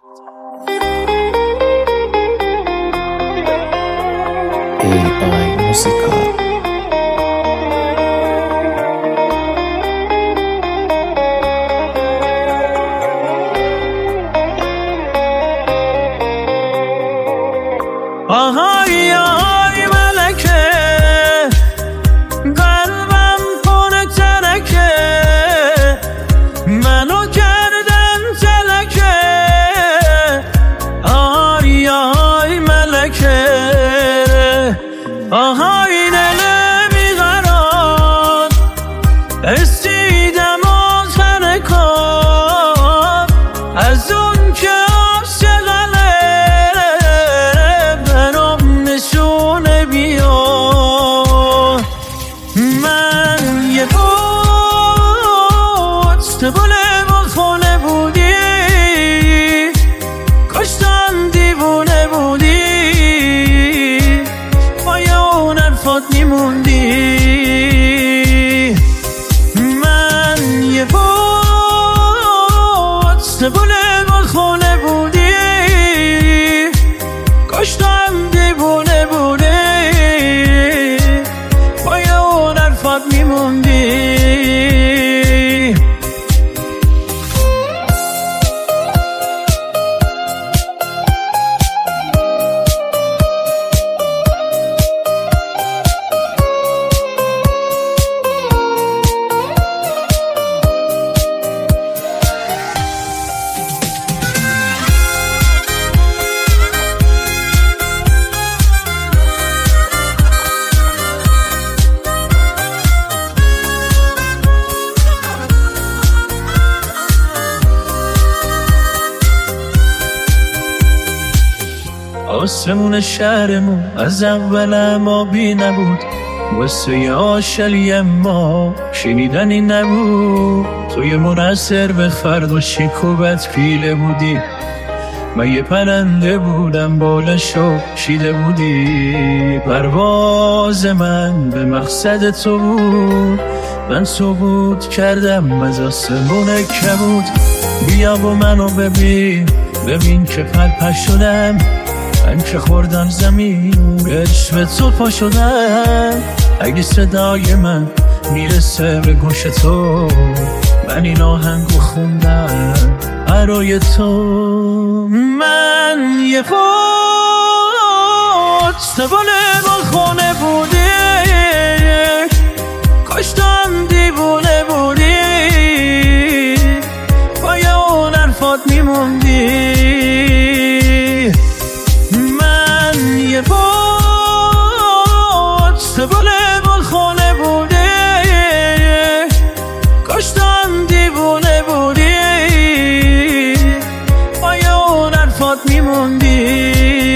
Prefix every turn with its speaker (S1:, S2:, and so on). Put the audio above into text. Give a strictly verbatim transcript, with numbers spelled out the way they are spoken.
S1: ای آی موسیقا.
S2: آهای آهای ملکه، قلبم پر ترکه، منو کردن تلکه. آهای آهای ملکه، آهای دل بیقرار، استیدم از حرکات، از اون که دیوونه خونه بودی، کاشتم دیوونه بودی، پای اون حرفات میموندی. من یه بوت دیوونه خونه بودی، کاشتم دیوونه بودی، پای اون حرفات میموندی. آسمون شهرمون از اول آبی نبود، واسه آشلی ما شنیدنی نبود. توی منحصر به فرد و شکوبت پیله بودی، من یه پرنده بودم بالشو شیده بودی. پرواز من به مقصد تو بود، من ثبوت کردم از آسمون کبود. بیا و منو ببین، ببین که پرپش شدم، من که خوردم زمین به عشق تو پا شدم. اگه صدای من میرسه به گوش تو، من این آهنگو خوندم برای تو. من یه فوت دیوونه خونه بودی، کاشتم دیوونه بودی، پای اون حرفات میموندی. یه بوت دیوونه خونه بودی، کاشتم دیوونه بودی، پای اون حرفات میموندی.